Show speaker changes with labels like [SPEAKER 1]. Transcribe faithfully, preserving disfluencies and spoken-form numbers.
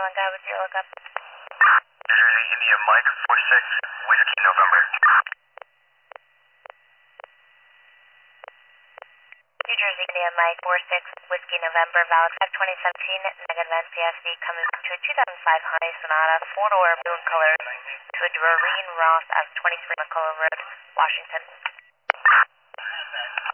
[SPEAKER 1] Island Guy, what's your lookup?
[SPEAKER 2] New Jersey, India, Mike, four six, Whiskey, November.
[SPEAKER 1] New Jersey, India, Mike, four six, Whiskey, November, valid five twenty seventeen, negative N P S V, coming to a two thousand five Hyundai Sonata, four-door, blue in color, to a Doreen Ross at twenty-three McCullough Road, Washington.